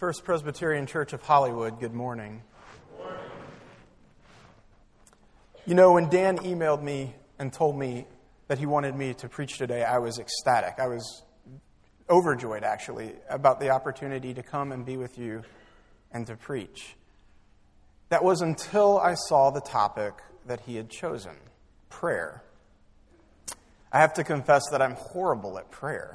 First Presbyterian Church of Hollywood, good morning. Good morning. You know, when Dan emailed me and told me that he wanted me to preach today, I was ecstatic. I was overjoyed, actually, about the opportunity to come and be with you and to preach. That was until I saw the topic that he had chosen, prayer. I have to confess that I'm horrible at prayer.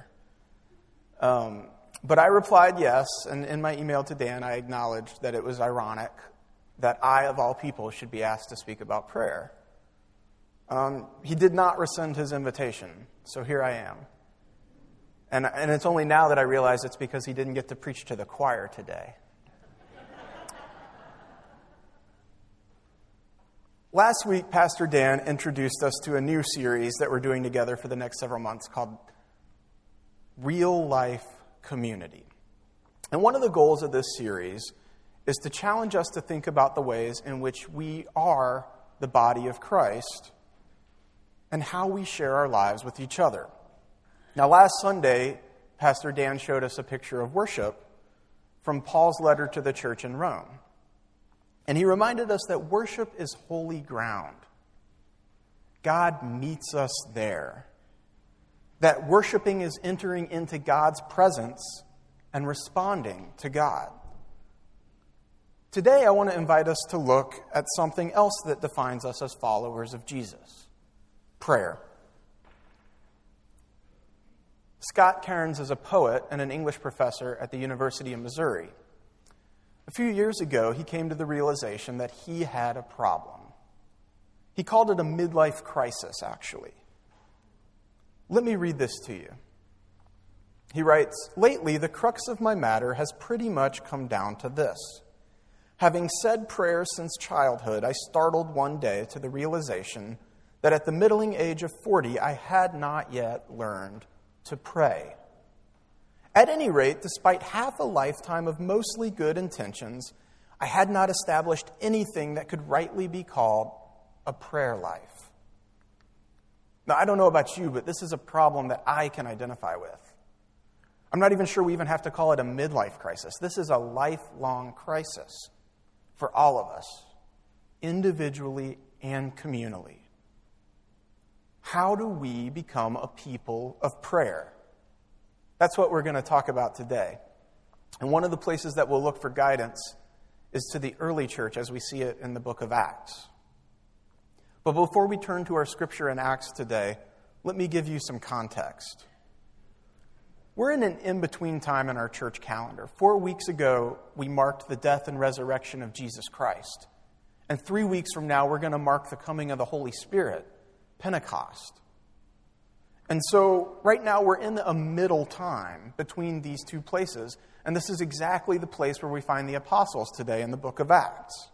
But I replied yes, and in my email to Dan, I acknowledged that it was ironic that I, of all people, should be asked to speak about prayer. He did not rescind his invitation, so here I am. And it's only now that I realize it's because he didn't get to preach to the choir today. Last week, Pastor Dan introduced us to a new series that we're doing together for the next several months called Real Life Community. And one of the goals of this series is to challenge us to think about the ways in which we are the body of Christ and how we share our lives with each other. Now, last Sunday, Pastor Dan showed us a picture of worship from Paul's letter to the church in Rome. And he reminded us that worship is holy ground. God meets us there. That worshiping is entering into God's presence and responding to God. Today, I want to invite us to look at something else that defines us as followers of Jesus: prayer. Scott Cairns is a poet and an English professor at the University of Missouri. A few years ago, he came to the realization that he had a problem. He called it a midlife crisis, actually. Let me read this to you. He writes, "Lately, the crux of my matter has pretty much come down to this. Having said prayers since childhood, I startled one day to the realization that at the middling age of 40, I had not yet learned to pray. At any rate, despite half a lifetime of mostly good intentions, I had not established anything that could rightly be called a prayer life." Now, I don't know about you, but this is a problem that I can identify with. I'm not even sure we even have to call it a midlife crisis. This is a lifelong crisis for all of us, individually and communally. How do we become a people of prayer? That's what we're going to talk about today. And one of the places that we'll look for guidance is to the early church as we see it in the book of Acts. But before we turn to our scripture in Acts today, let me give you some context. We're in an in-between time in our church calendar. 4 weeks ago, we marked the death and resurrection of Jesus Christ. And 3 weeks from now, we're going to mark the coming of the Holy Spirit, Pentecost. And so right now we're in a middle time between these two places, and this is exactly the place where we find the apostles today in the book of Acts.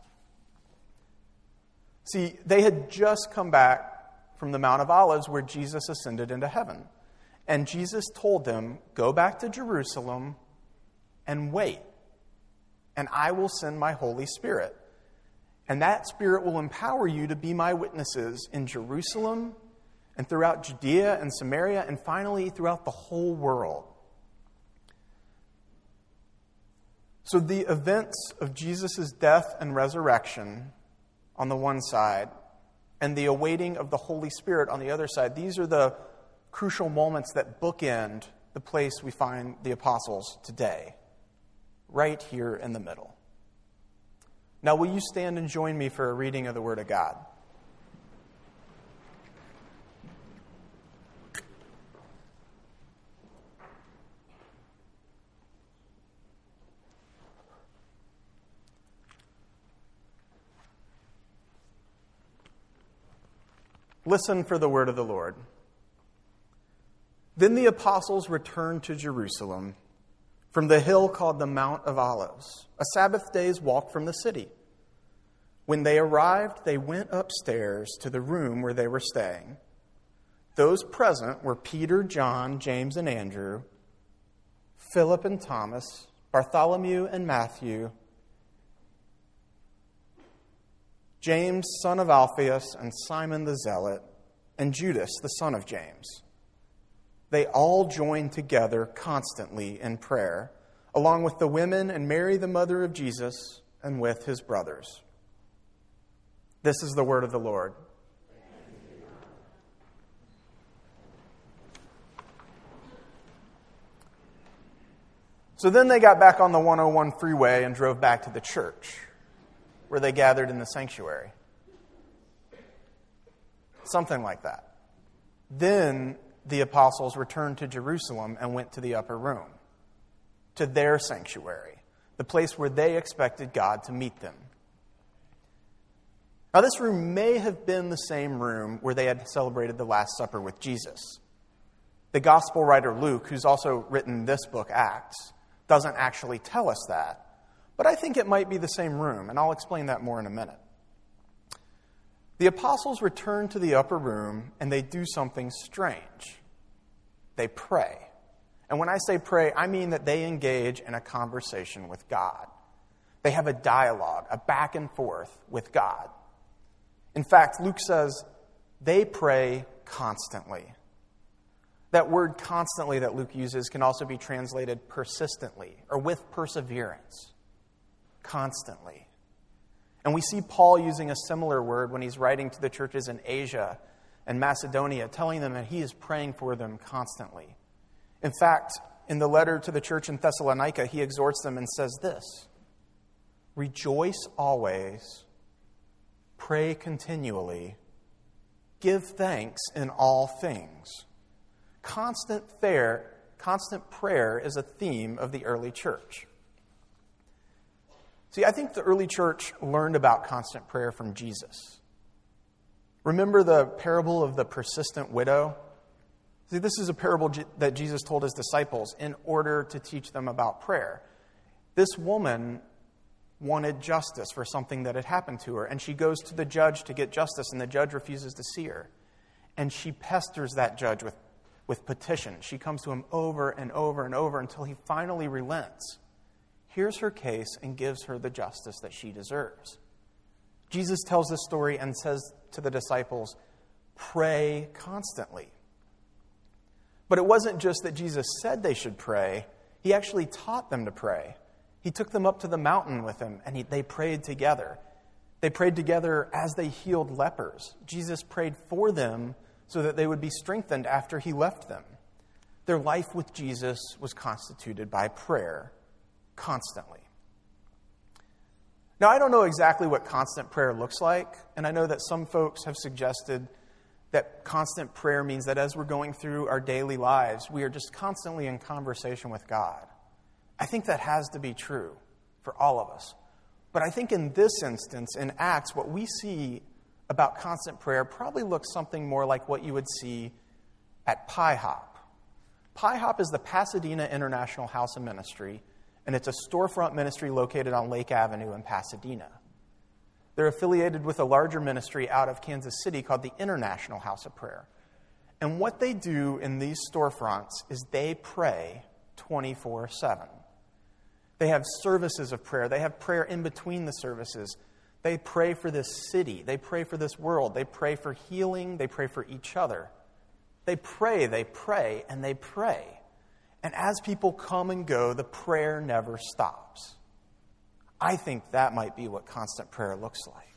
See, they had just come back from the Mount of Olives where Jesus ascended into heaven. And Jesus told them, "Go back to Jerusalem and wait, and I will send my Holy Spirit. And that Spirit will empower you to be my witnesses in Jerusalem and throughout Judea and Samaria, and finally throughout the whole world." So the events of Jesus' death and resurrection on the one side, and the awaiting of the Holy Spirit on the other side, these are the crucial moments that bookend the place we find the apostles today, right here in the middle. Now, will you stand and join me for a reading of the Word of God? Listen for the word of the Lord. Then the apostles returned to Jerusalem from the hill called the Mount of Olives, a Sabbath day's walk from the city. When they arrived, they went upstairs to the room where they were staying. Those present were Peter, John, James, and Andrew, Philip and Thomas, Bartholomew and Matthew, James, son of Alphaeus, and Simon the Zealot, and Judas, the son of James. They all joined together constantly in prayer, along with the women and Mary, the mother of Jesus, and with his brothers. This is the word of the Lord. So then they got back on the 101 freeway and drove back to the church, where they gathered in the sanctuary. Something like that. Then the apostles returned to Jerusalem and went to the upper room, to their sanctuary, the place where they expected God to meet them. Now, this room may have been the same room where they had celebrated the Last Supper with Jesus. The gospel writer Luke, who's also written this book, Acts, doesn't actually tell us that, but I think it might be the same room, and I'll explain that more in a minute. The apostles return to the upper room, and they do something strange. They pray. And when I say pray, I mean that they engage in a conversation with God. They have a dialogue, a back and forth with God. In fact, Luke says they pray constantly. That word constantly that Luke uses can also be translated persistently or with perseverance. Constantly. And we see Paul using a similar word when he's writing to the churches in Asia and Macedonia, telling them that he is praying for them constantly. In fact, in the letter to the church in Thessalonica, he exhorts them and says this: rejoice always, pray continually, give thanks in all things. Constant prayer is a theme of the early church. See, I think the early church learned about constant prayer from Jesus. Remember the parable of the persistent widow? See, this is a parable that Jesus told his disciples in order to teach them about prayer. This woman wanted justice for something that had happened to her, and she goes to the judge to get justice, and the judge refuses to see her. And she pesters that judge with petitions. She comes to him over and over and over until he finally relents, hears her case, and gives her the justice that she deserves. Jesus tells this story and says to the disciples, pray constantly. But it wasn't just that Jesus said they should pray. He actually taught them to pray. He took them up to the mountain with him, and they prayed together. They prayed together as they healed lepers. Jesus prayed for them so that they would be strengthened after he left them. Their life with Jesus was constituted by prayer constantly. Now, I don't know exactly what constant prayer looks like, and I know that some folks have suggested that constant prayer means that as we're going through our daily lives, we are just constantly in conversation with God. I think that has to be true for all of us. But I think in this instance, in Acts, what we see about constant prayer probably looks something more like what you would see at Pi Hop. Pi Hop is the Pasadena International House of Ministry, and it's a storefront ministry located on Lake Avenue in Pasadena. They're affiliated with a larger ministry out of Kansas City called the International House of Prayer. And what they do in these storefronts is they pray 24/7. They have services of prayer. They have prayer in between the services. They pray for this city. They pray for this world. They pray for healing. They pray for each other. They pray, and they pray. And as people come and go, the prayer never stops. I think that might be what constant prayer looks like.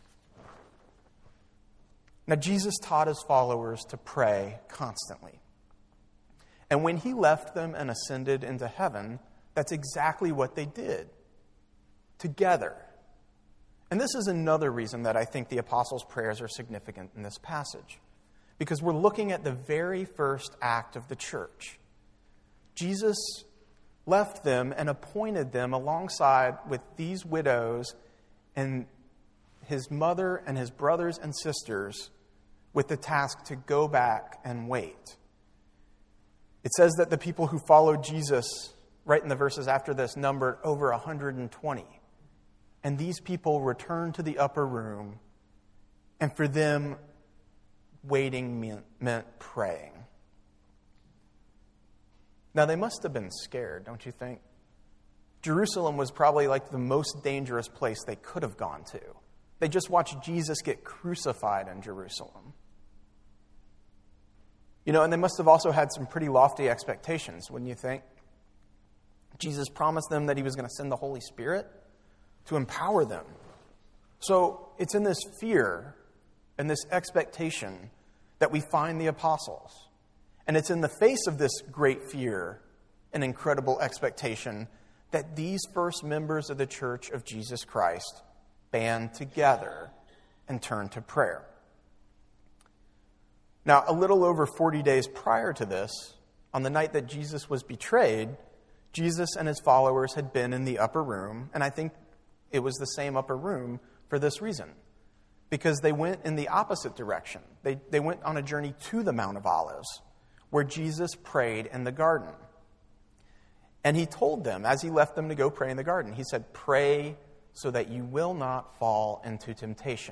Now, Jesus taught his followers to pray constantly. And when he left them and ascended into heaven, that's exactly what they did, together. And this is another reason that I think the apostles' prayers are significant in this passage, because we're looking at the very first act of the church. Jesus left them and appointed them alongside with these widows and his mother and his brothers and sisters with the task to go back and wait. It says that the people who followed Jesus, right in the verses after this, numbered over 120. And these people returned to the upper room, and for them, waiting meant praying. Now, they must have been scared, don't you think? Jerusalem was probably like the most dangerous place they could have gone to. They just watched Jesus get crucified in Jerusalem. And they must have also had some pretty lofty expectations, wouldn't you think? Jesus promised them that he was going to send the Holy Spirit to empower them. So it's in this fear and this expectation that we find the apostles. And it's in the face of this great fear and incredible expectation that these first members of the Church of Jesus Christ band together and turn to prayer. Now, a little over 40 days prior to this, on the night that Jesus was betrayed, Jesus and his followers had been in the upper room, and I think it was the same upper room for this reason, because they went in the opposite direction. They went on a journey to the Mount of Olives, where Jesus prayed in the garden. And he told them, as he left them to go pray in the garden, he said, "Pray so that you will not fall into temptation."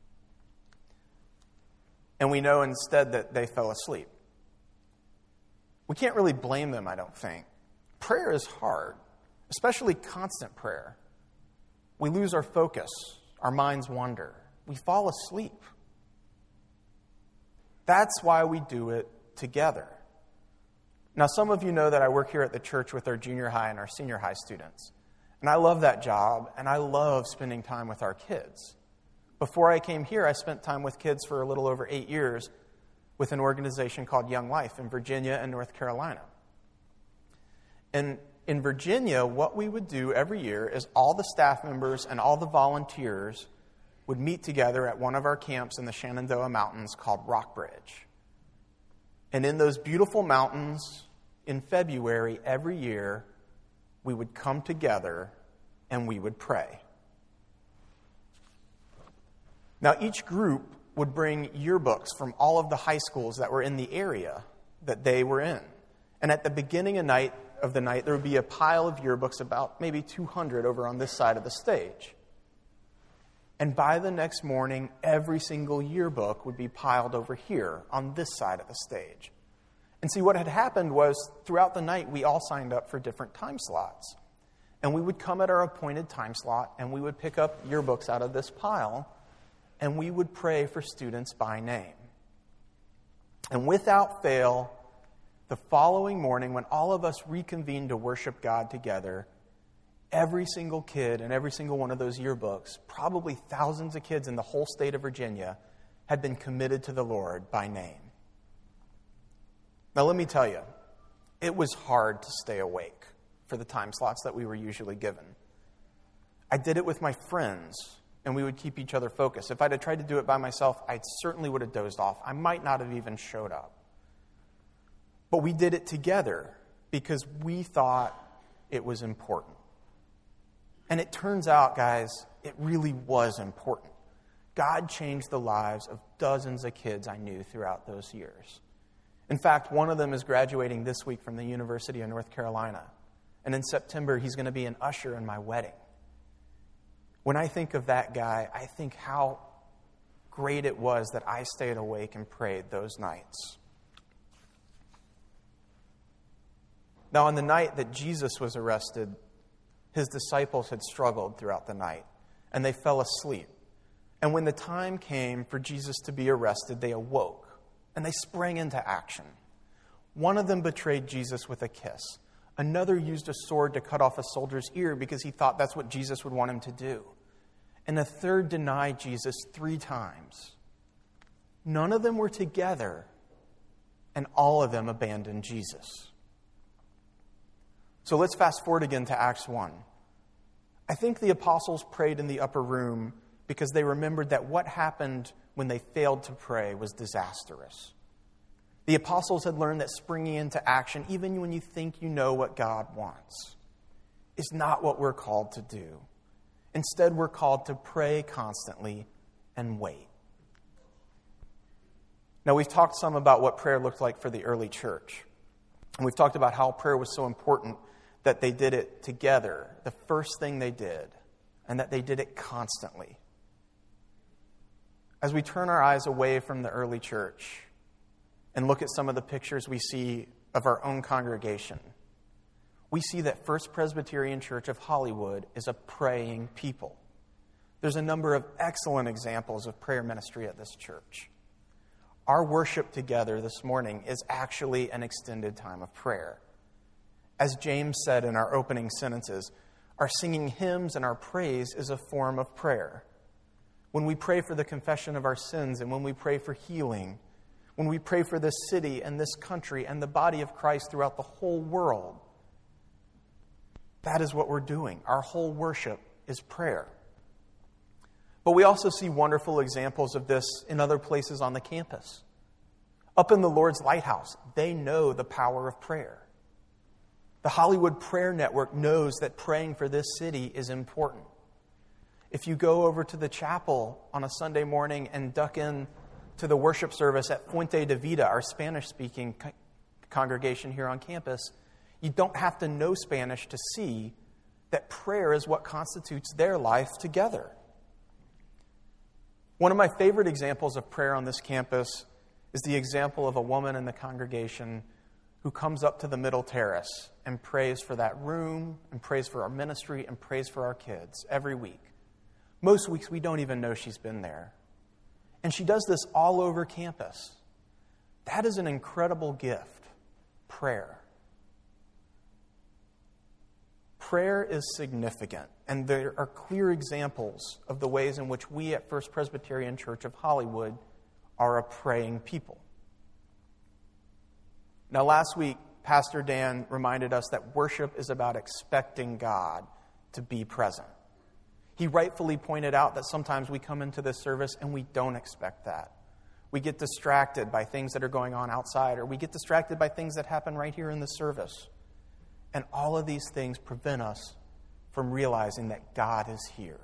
And we know instead that they fell asleep. We can't really blame them, I don't think. Prayer is hard, especially constant prayer. We lose our focus. Our minds wander. We fall asleep. That's why we do it together. Now, some of you know that I work here at the church with our junior high and our senior high students. And I love that job, and I love spending time with our kids. Before I came here, I spent time with kids for a little over 8 years with an organization called Young Life in Virginia and North Carolina. And in Virginia, what we would do every year is all the staff members and all the volunteers would meet together at one of our camps in the Shenandoah Mountains called Rockbridge. And in those beautiful mountains, in February every year, we would come together and we would pray. Now, each group would bring yearbooks from all of the high schools that were in the area that they were in. And at the beginning of the night, there would be a pile of yearbooks, about maybe 200 over on this side of the stage. And by the next morning, every single yearbook would be piled over here on this side of the stage. And see, what had happened was throughout the night, we all signed up for different time slots. And we would come at our appointed time slot, and we would pick up yearbooks out of this pile, and we would pray for students by name. And without fail, the following morning, when all of us reconvened to worship God together, every single kid in every single one of those yearbooks, probably thousands of kids in the whole state of Virginia, had been committed to the Lord by name. Now, let me tell you, it was hard to stay awake for the time slots that we were usually given. I did it with my friends, and we would keep each other focused. If I'd have tried to do it by myself, I certainly would have dozed off. I might not have even showed up. But we did it together because we thought it was important. And it turns out, guys, it really was important. God changed the lives of dozens of kids I knew throughout those years. In fact, one of them is graduating this week from the University of North Carolina. And in September, he's going to be an usher in my wedding. When I think of that guy, I think how great it was that I stayed awake and prayed those nights. Now, on the night that Jesus was arrested, his disciples had struggled throughout the night, and they fell asleep. And when the time came for Jesus to be arrested, they awoke, and they sprang into action. One of them betrayed Jesus with a kiss. Another used a sword to cut off a soldier's ear because he thought that's what Jesus would want him to do. And a third denied Jesus 3 times. None of them were together, and all of them abandoned Jesus. So let's fast forward again to Acts 1. I think the apostles prayed in the upper room because they remembered that what happened when they failed to pray was disastrous. The apostles had learned that springing into action, even when you think you know what God wants, is not what we're called to do. Instead, we're called to pray constantly and wait. Now, we've talked some about what prayer looked like for the early church. And we've talked about how prayer was so important that they did it together, the first thing they did, and that they did it constantly. As we turn our eyes away from the early church and look at some of the pictures we see of our own congregation, we see that First Presbyterian Church of Hollywood is a praying people. There's a number of excellent examples of prayer ministry at this church. Our worship together this morning is actually an extended time of prayer. As James said in our opening sentences, our singing hymns and our praise is a form of prayer. When we pray for the confession of our sins and when we pray for healing, when we pray for this city and this country and the body of Christ throughout the whole world, that is what we're doing. Our whole worship is prayer. But we also see wonderful examples of this in other places on the campus. Up in the Lord's Lighthouse, they know the power of prayer. The Hollywood Prayer Network knows that praying for this city is important. If you go over to the chapel on a Sunday morning and duck in to the worship service at Fuente de Vida, our Spanish-speaking congregation here on campus, you don't have to know Spanish to see that prayer is what constitutes their life together. One of my favorite examples of prayer on this campus is the example of a woman in the congregation who comes up to the middle terrace and prays for that room and prays for our ministry and prays for our kids every week. Most weeks we don't even know she's been there. And she does this all over campus. That is an incredible gift, prayer. Prayer is significant, and there are clear examples of the ways in which we at First Presbyterian Church of Hollywood are a praying people. Now, last week, Pastor Dan reminded us that worship is about expecting God to be present. He rightfully pointed out that sometimes we come into this service and we don't expect that. We get distracted by things that are going on outside, or we get distracted by things that happen right here in the service. And all of these things prevent us from realizing that God is here.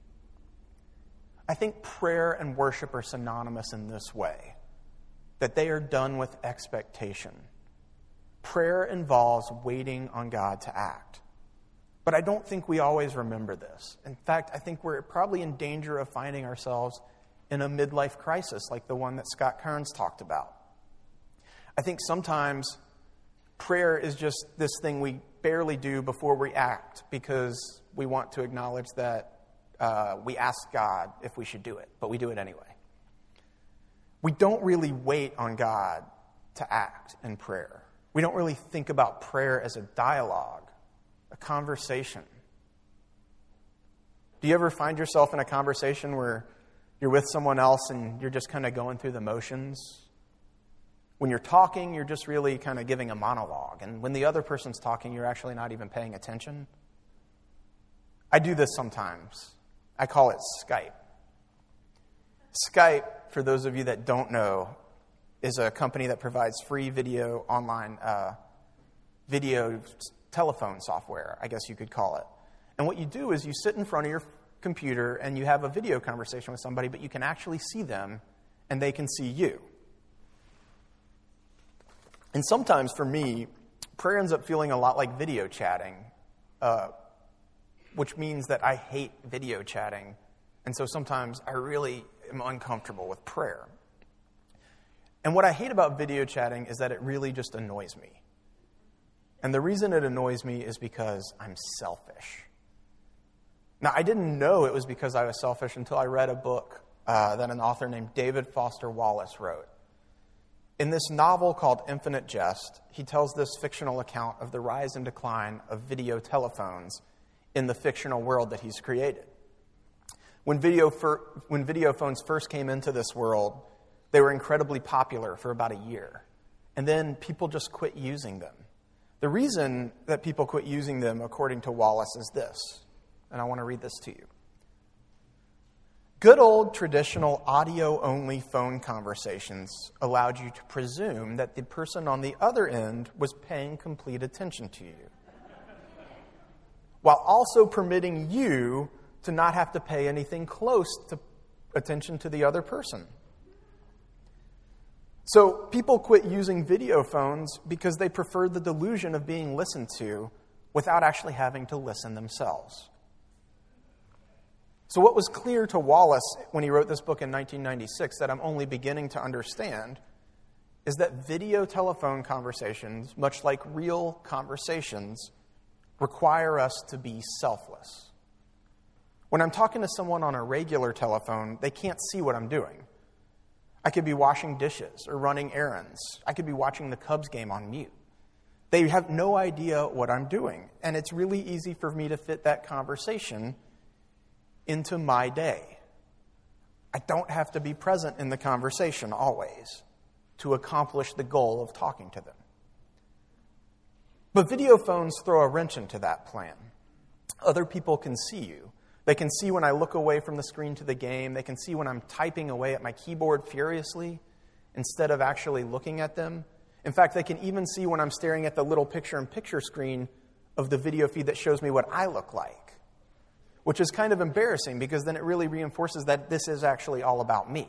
I think prayer and worship are synonymous in this way, that they are done with expectation. Prayer involves waiting on God to act. But I don't think we always remember this. In fact, I think we're probably in danger of finding ourselves in a midlife crisis like the one that Scott Kearns talked about. I think sometimes prayer is just this thing we barely do before we act because we want to acknowledge that we ask God if we should do it, but we do it anyway. We don't really wait on God to act in prayer. We don't really think about prayer as a dialogue, a conversation. Do you ever find yourself in a conversation where you're with someone else and you're just kind of going through the motions? When you're talking, you're just really kind of giving a monologue. And when the other person's talking, you're actually not even paying attention. I do this sometimes. I call it Skype. Skype, for those of you that don't know, is a company that provides free video online, video telephone software, I guess you could call it. And what you do is you sit in front of your computer and you have a video conversation with somebody, but you can actually see them and they can see you. And sometimes for me, prayer ends up feeling a lot like video chatting, which means that I hate video chatting. And so sometimes I really am uncomfortable with prayer. And what I hate about video chatting is that it really just annoys me. And the reason it annoys me is because I'm selfish. Now, I didn't know it was because I was selfish until I read a book that an author named David Foster Wallace wrote. In this novel called Infinite Jest, he tells this fictional account of the rise and decline of video telephones in the fictional world that he's created. When video phones first came into this world, they were incredibly popular for about a year. And then people just quit using them. The reason that people quit using them, according to Wallace, is this. And I want to read this to you. Good old traditional audio-only phone conversations allowed you to presume that the person on the other end was paying complete attention to you, while also permitting you to not have to pay anything close to attention to the other person. So people quit using video phones because they preferred the delusion of being listened to without actually having to listen themselves. So what was clear to Wallace when he wrote this book in 1996 that I'm only beginning to understand is that video telephone conversations, much like real conversations, require us to be selfless. When I'm talking to someone on a regular telephone, they can't see what I'm doing. I could be washing dishes or running errands. I could be watching the Cubs game on mute. They have no idea what I'm doing. And it's really easy for me to fit that conversation into my day. I don't have to be present in the conversation always to accomplish the goal of talking to them. But video phones throw a wrench into that plan. Other people can see you. They can see when I look away from the screen to the game. They can see when I'm typing away at my keyboard furiously instead of actually looking at them. In fact, they can even see when I'm staring at the little picture-in-picture screen of the video feed that shows me what I look like, which is kind of embarrassing because then it really reinforces that this is actually all about me.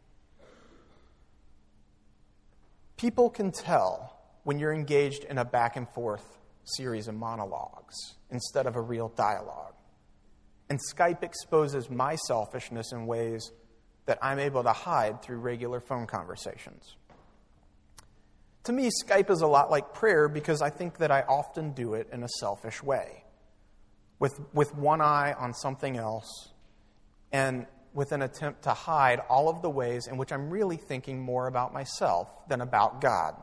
People can tell when you're engaged in a back-and-forth series of monologues instead of a real dialogue. And Skype exposes my selfishness in ways that I'm able to hide through regular phone conversations. To me, Skype is a lot like prayer because I think that I often do it in a selfish way, with one eye on something else and with an attempt to hide all of the ways in which I'm really thinking more about myself than about God.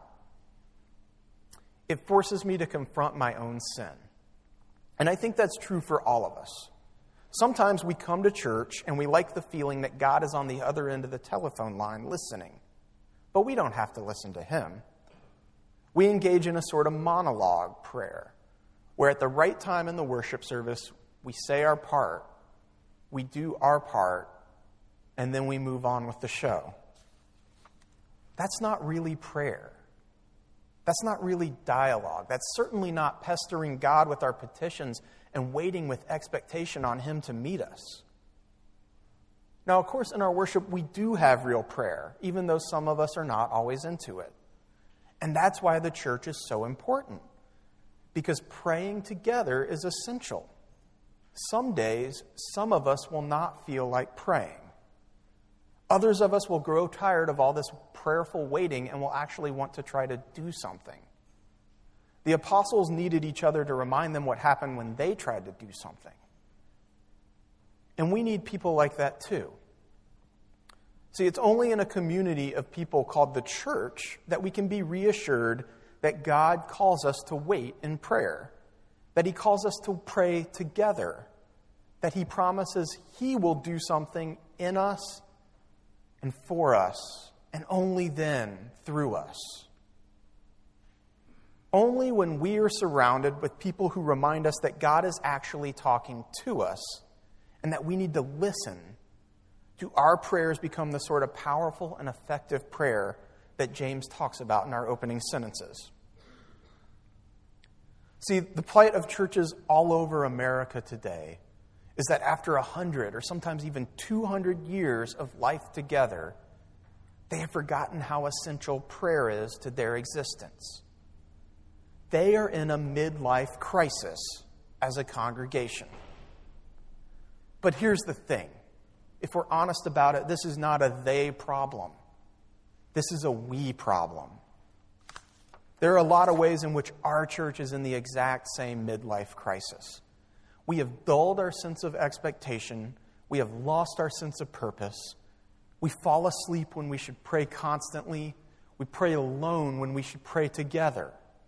It forces me to confront my own sin. And I think that's true for all of us. Sometimes we come to church and we like the feeling that God is on the other end of the telephone line listening. But we don't have to listen to him. We engage in a sort of monologue prayer, where at the right time in the worship service, we say our part, we do our part, and then we move on with the show. That's not really prayer. That's not really dialogue. That's certainly not pestering God with our petitions and waiting with expectation on him to meet us. Now, of course, in our worship, we do have real prayer, even though some of us are not always into it. And that's why the church is so important, because praying together is essential. Some days, some of us will not feel like praying. Others of us will grow tired of all this prayerful waiting and will actually want to try to do something. The apostles needed each other to remind them what happened when they tried to do something. And we need people like that too. See, it's only in a community of people called the church that we can be reassured that God calls us to wait in prayer, that he calls us to pray together, that he promises he will do something in us and for us, and only then through us. Only when we are surrounded with people who remind us that God is actually talking to us and that we need to listen, do our prayers become the sort of powerful and effective prayer that James talks about in our opening sentences. See, the plight of churches all over America today is that after 100 or sometimes even 200 years of life together, they have forgotten how essential prayer is to their existence. They are in a midlife crisis as a congregation. But here's the thing. If we're honest about it, this is not a they problem. This is a we problem. There are a lot of ways in which our church is in the exact same midlife crisis. We have dulled our sense of expectation. We have lost our sense of purpose. We fall asleep when we should pray constantly. We pray alone when we should pray together.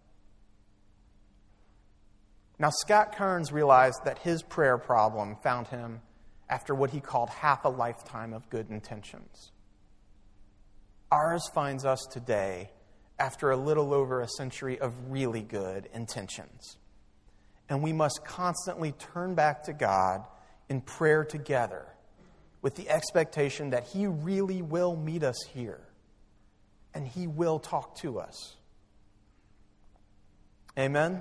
Now, Scott Cairns realized that his prayer problem found him after what he called half a lifetime of good intentions. Ours finds us today after a little over a century of really good intentions. And we must constantly turn back to God in prayer together with the expectation that he really will meet us here and he will talk to us. Amen?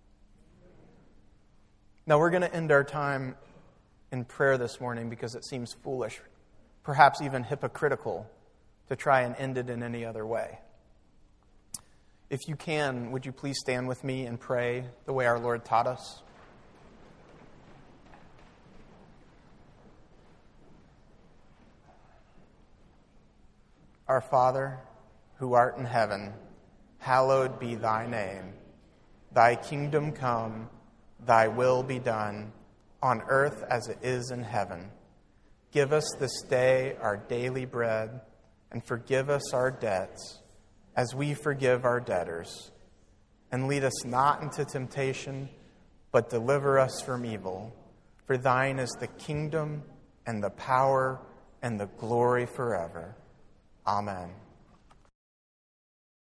Now we're going to end our time in prayer this morning because it seems foolish, perhaps even hypocritical, to try and end it in any other way. If you can, would you please stand with me and pray the way our Lord taught us? Our Father, who art in heaven, hallowed be thy name. Thy kingdom come, thy will be done, on earth as it is in heaven. Give us this day our daily bread, and forgive us our debts, as we forgive our debtors. and lead us not into temptation, but deliver us from evil. For thine is the kingdom and the power and the glory forever. Amen.